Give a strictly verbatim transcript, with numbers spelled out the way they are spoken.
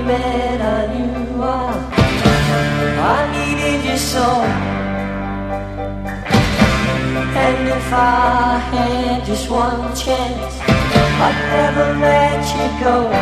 met, I knew I, I needed you so. And if I had just one chance, I'd never let you go.